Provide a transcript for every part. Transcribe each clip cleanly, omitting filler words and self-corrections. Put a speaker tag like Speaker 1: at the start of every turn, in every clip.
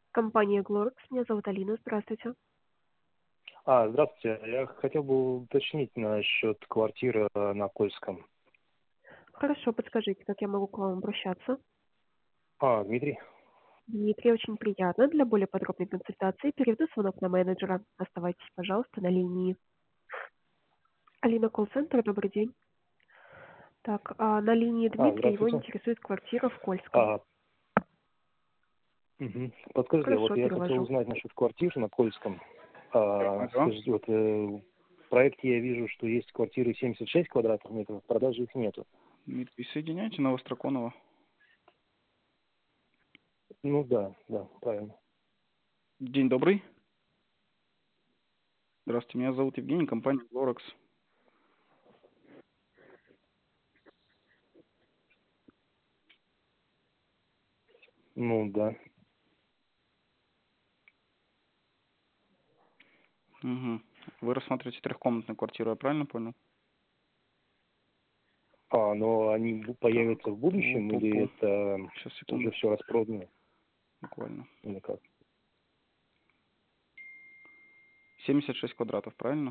Speaker 1: Компания Glorex. Меня зовут Алина. Здравствуйте.
Speaker 2: Здравствуйте. Я хотел бы уточнить насчет квартиры на Кольском.
Speaker 1: Хорошо, подскажите, как я могу к вам обращаться?
Speaker 2: Дмитрий?
Speaker 1: Дмитрий, очень приятно. Для более подробной консультации переведу звонок на менеджера. Оставайтесь, пожалуйста, на линии. Алина, колл-центр, добрый день. Так, на линии Дмитрий, его
Speaker 2: Здравствуйте.
Speaker 1: интересует квартира в Кольском.
Speaker 2: Подскажите,
Speaker 1: Хорошо,
Speaker 2: я хотел
Speaker 1: перевожу.
Speaker 2: узнать насчет квартир на Кольском.
Speaker 3: Ага.
Speaker 2: Скажите, в проекте я вижу, что есть квартиры 76 квадратных метров, в продаже их нету.
Speaker 3: Дмитрий, соединяйте Новостроконова.
Speaker 2: Ну да, правильно.
Speaker 3: День добрый. Здравствуйте, меня зовут Евгений, компания Glorex.
Speaker 2: Ну да.
Speaker 3: Угу. Вы рассматриваете трехкомнатную квартиру, я правильно понял?
Speaker 2: Но они появятся в будущем или
Speaker 3: Пу-пу-пу.
Speaker 2: это
Speaker 3: Сейчас, секунду,
Speaker 2: уже все распродано?
Speaker 3: буквально.
Speaker 2: Или как?
Speaker 3: 76 квадратов, правильно?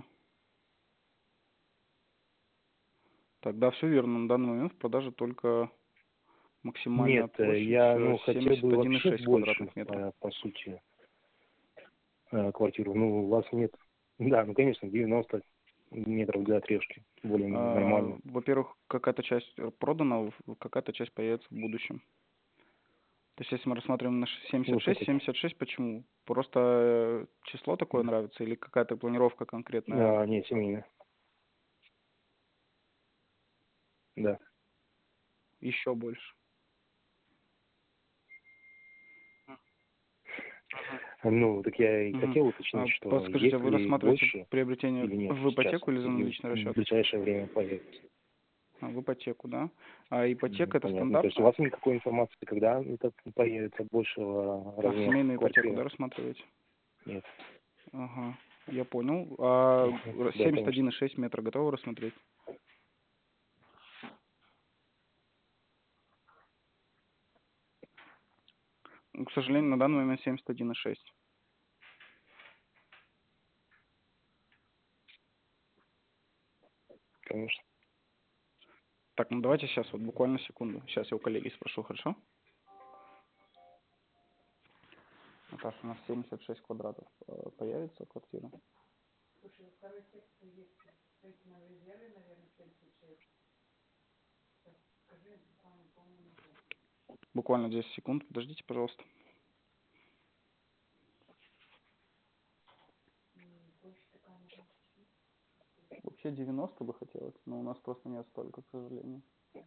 Speaker 3: Тогда все верно. На данный момент в продаже только максимальная
Speaker 2: Нет,
Speaker 3: площадь
Speaker 2: я хотел бы вообще
Speaker 3: 71,6
Speaker 2: больше,
Speaker 3: квадратных метров.
Speaker 2: по сути, квартиру. Ну, у вас нет. Да, ну, конечно, 90 метров для отрежки. Более нормально.
Speaker 3: Во-первых, какая-то часть продана, какая-то часть появится в будущем. То есть, если мы рассматриваем на
Speaker 2: Вот
Speaker 3: 76,
Speaker 2: это.
Speaker 3: 76 почему? Просто число такое нравится или какая-то планировка конкретная?
Speaker 2: Нет, семейно. Да.
Speaker 3: Еще больше.
Speaker 2: Ну, так я и
Speaker 3: Мгм.
Speaker 2: хотел уточнить, что
Speaker 3: Подскажите,
Speaker 2: есть
Speaker 3: вы
Speaker 2: ли
Speaker 3: рассматриваете
Speaker 2: больше
Speaker 3: приобретение
Speaker 2: или нет
Speaker 3: в
Speaker 2: сейчас,
Speaker 3: ипотеку или за
Speaker 2: или
Speaker 3: наличный
Speaker 2: в
Speaker 3: расчет?
Speaker 2: ближайшее время появится.
Speaker 3: В ипотеку, да? А ипотека это
Speaker 2: Понятно. То есть у
Speaker 3: стандартная?
Speaker 2: вас никакой информации, когда это появится большего размера
Speaker 3: Семейную ипотеку,
Speaker 2: квартиры?
Speaker 3: да, рассматриваете?
Speaker 2: Нет.
Speaker 3: Ага, я понял.
Speaker 2: Да, конечно.
Speaker 3: 71,6 метра готовы рассмотреть? К сожалению, на данный момент 71,6.
Speaker 2: Конечно.
Speaker 3: Так, ну давайте сейчас, вот буквально секунду. Сейчас я у коллеги спрошу, хорошо? Наташа, у нас 76 квадратов. Появится квартира? Буквально 10 секунд. Подождите, пожалуйста. Вообще 90 бы хотелось, но у нас просто нет столько, к сожалению.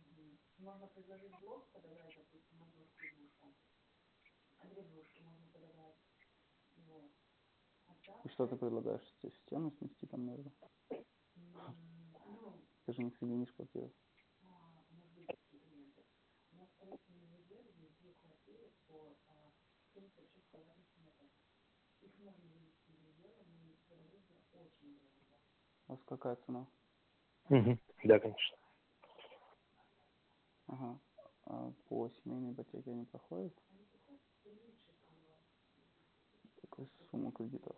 Speaker 3: И что ты предлагаешь? Стену снести там между? Ты же не соединишь квартиру. У вас какая цена?
Speaker 2: Да, конечно.
Speaker 3: Ага. А по семейной ипотеке они проходят? Какая сумма кредитов?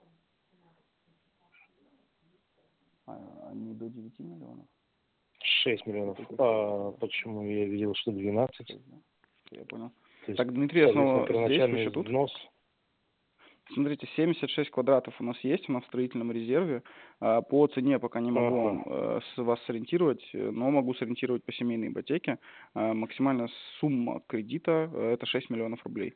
Speaker 3: Они до 9 миллионов?
Speaker 2: 6 миллионов. Почему я видел, что 12?
Speaker 3: 6, да? Я понял.
Speaker 2: То есть,
Speaker 3: Так, Дмитрий, я
Speaker 2: соответственно,
Speaker 3: снова здесь, вы
Speaker 2: первоначальный
Speaker 3: еще тут?
Speaker 2: взнос.
Speaker 3: Смотрите, 76 квадратов у нас есть, у нас в строительном резерве. По цене пока не могу вас сориентировать, но могу сориентировать по семейной ипотеке. Максимальная сумма кредита это 6 миллионов рублей.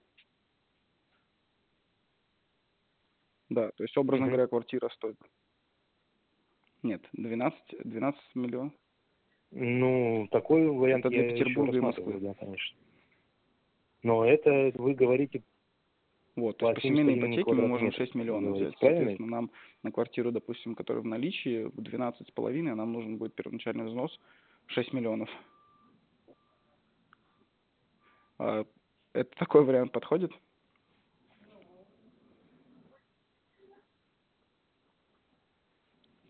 Speaker 3: Да, то есть, образно говоря, квартира стоит. Нет, 12 миллионов.
Speaker 2: Ну, такой вариант
Speaker 3: Это для
Speaker 2: я еще
Speaker 3: Петербурга и
Speaker 2: рассматриваю,
Speaker 3: Москвы.
Speaker 2: да, конечно. Но это вы говорите
Speaker 3: Вот, то есть
Speaker 2: по
Speaker 3: по семейной
Speaker 2: 71
Speaker 3: ипотеке мы
Speaker 2: квадратный
Speaker 3: можем
Speaker 2: метр,
Speaker 3: 6
Speaker 2: вы
Speaker 3: миллионов
Speaker 2: говорите,
Speaker 3: взять.
Speaker 2: правильно?
Speaker 3: Соответственно, нам на квартиру, допустим, которая в наличии, 12,5, нам нужен будет первоначальный взнос 6 миллионов. Это такой вариант подходит?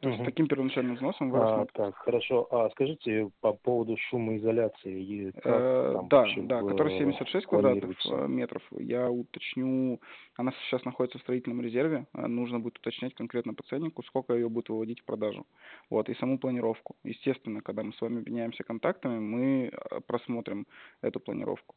Speaker 3: То есть с
Speaker 2: Мгм.
Speaker 3: таким первоначальным взносом вы рассмотрите.
Speaker 2: Так, хорошо. А скажите по поводу шумоизоляции, и как там
Speaker 3: Да,
Speaker 2: вообще
Speaker 3: да, который 76 квадратов
Speaker 2: планируется?
Speaker 3: метров, я уточню, она сейчас находится в строительном резерве, нужно будет уточнять конкретно по ценнику, сколько ее будет выводить в продажу. Вот, и саму планировку. Естественно, когда мы с вами обменяемся контактами, мы просмотрим эту планировку.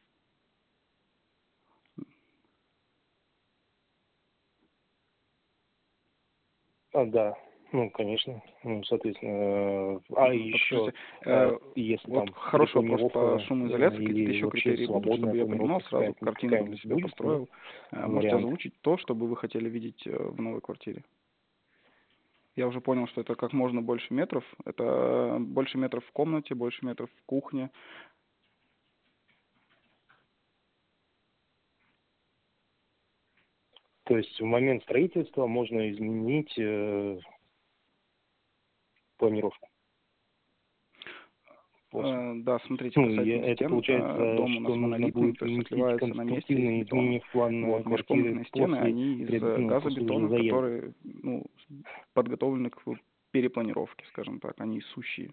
Speaker 2: Да, ну, конечно. Ну, соответственно, еще,
Speaker 3: Подскажите,
Speaker 2: если
Speaker 3: вот
Speaker 2: там
Speaker 3: хороший вопрос по
Speaker 2: перепланировка,
Speaker 3: шумоизоляции, какие-то
Speaker 2: или
Speaker 3: еще
Speaker 2: вообще
Speaker 3: критерии будут, чтобы
Speaker 2: свободная
Speaker 3: я понимал,
Speaker 2: планировка
Speaker 3: сразу картинку для
Speaker 2: какая-нибудь
Speaker 3: себя
Speaker 2: будет, нет?
Speaker 3: построил. Можете
Speaker 2: Вариант.
Speaker 3: озвучить то, что бы вы хотели видеть в новой квартире? Я уже понял, что это как можно больше метров. Это больше метров в комнате, больше метров в кухне.
Speaker 2: То есть в момент строительства можно изменить планировку. После.
Speaker 3: Да, смотрите,
Speaker 2: Ну, и
Speaker 3: касательно
Speaker 2: это
Speaker 3: стен,
Speaker 2: получается,
Speaker 3: дом у
Speaker 2: что
Speaker 3: нас
Speaker 2: нужно
Speaker 3: монолитный,
Speaker 2: будет
Speaker 3: то есть
Speaker 2: вносить
Speaker 3: отливается на месте из
Speaker 2: конструктивные
Speaker 3: бетона.
Speaker 2: изменения в план
Speaker 3: Вот,
Speaker 2: квартиры
Speaker 3: межкомнатные стены,
Speaker 2: после,
Speaker 3: они из
Speaker 2: после уже
Speaker 3: газобетона,
Speaker 2: заезда.
Speaker 3: которые, ну, подготовлены к перепланировке, скажем так, они сущие.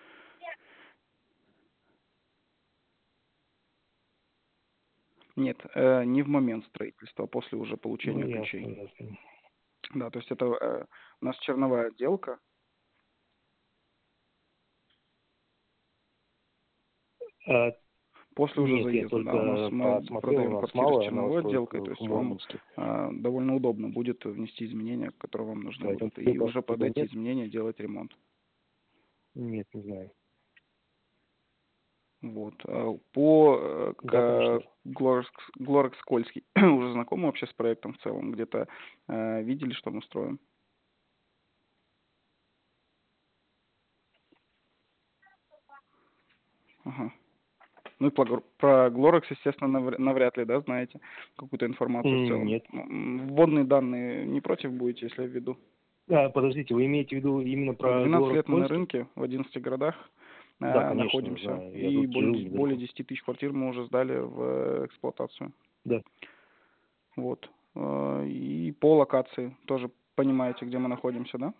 Speaker 3: Нет, не в момент строительства, а после уже получения
Speaker 2: Ну, ясно,
Speaker 3: ключей.
Speaker 2: ясно.
Speaker 3: Да, то есть это у нас черновая отделка.
Speaker 2: А,
Speaker 3: После уже
Speaker 2: Нет, я
Speaker 3: заезда, да, у нас
Speaker 2: только
Speaker 3: мы
Speaker 2: посмотрел, у
Speaker 3: продаем
Speaker 2: нас
Speaker 3: квартиры с
Speaker 2: мало
Speaker 3: черновой
Speaker 2: новостроек
Speaker 3: отделкой, то
Speaker 2: в
Speaker 3: есть вам
Speaker 2: Мурманске,
Speaker 3: довольно удобно будет внести изменения, которые вам нужны
Speaker 2: поэтому
Speaker 3: будут, и уже под
Speaker 2: такого
Speaker 3: эти
Speaker 2: нет.
Speaker 3: изменения делать ремонт.
Speaker 2: Нет, не знаю.
Speaker 3: Вот. По
Speaker 2: Да, конечно.
Speaker 3: Глорекс Скользкий, уже знакомы вообще с проектом в целом? Где-то видели, что мы строим? Ага. Ну и про Глорекс, естественно, навряд ли, да, знаете какую-то информацию в целом.
Speaker 2: Нет.
Speaker 3: Вводные данные не против будете, если я введу?
Speaker 2: Подождите, вы имеете в виду именно про
Speaker 3: 12
Speaker 2: город
Speaker 3: лет мы на
Speaker 2: Польский?
Speaker 3: рынке, в 11 городах
Speaker 2: Да, конечно,
Speaker 3: находимся.
Speaker 2: знаю. Я
Speaker 3: И
Speaker 2: тут живу
Speaker 3: более
Speaker 2: недалеко.
Speaker 3: 10 тысяч квартир мы уже сдали в эксплуатацию.
Speaker 2: Да.
Speaker 3: Вот. И по локации тоже понимаете, где мы находимся, да?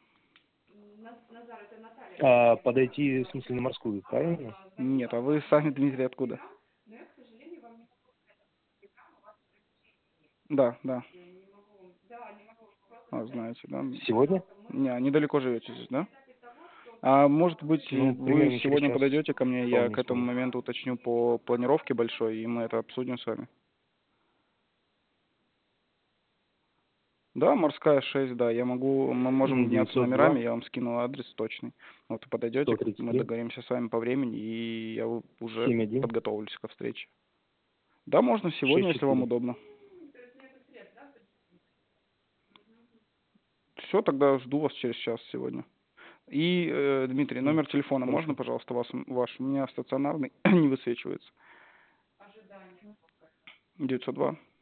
Speaker 2: Подойти, в смысле, на Морскую, правильно?
Speaker 3: Нет, а вы сами, Дмитрий, откуда? Да, да. Знаете, да?
Speaker 2: Сегодня?
Speaker 3: Не, недалеко живете здесь, да? А может быть,
Speaker 2: Ну,
Speaker 3: вы
Speaker 2: примерно через
Speaker 3: сегодня
Speaker 2: час.
Speaker 3: подойдете ко мне, я
Speaker 2: Вполне
Speaker 3: к этому
Speaker 2: смогу.
Speaker 3: моменту уточню по планировке большой, и мы это обсудим с вами. Да, Морская 6, да, мы можем меняться
Speaker 2: 902,
Speaker 3: номерами, я вам скину адрес точный. Вот подойдете, мы
Speaker 2: 133,
Speaker 3: договоримся с вами по времени, и я уже
Speaker 2: 71,
Speaker 3: подготовлюсь ко встрече. Да, можно сегодня, если вам
Speaker 2: 64.
Speaker 3: удобно. Все, тогда жду вас через час сегодня. И, Дмитрий, номер телефона можно,
Speaker 2: Хорошо.
Speaker 3: пожалуйста, ваш? У меня стационарный, не высвечивается. 902.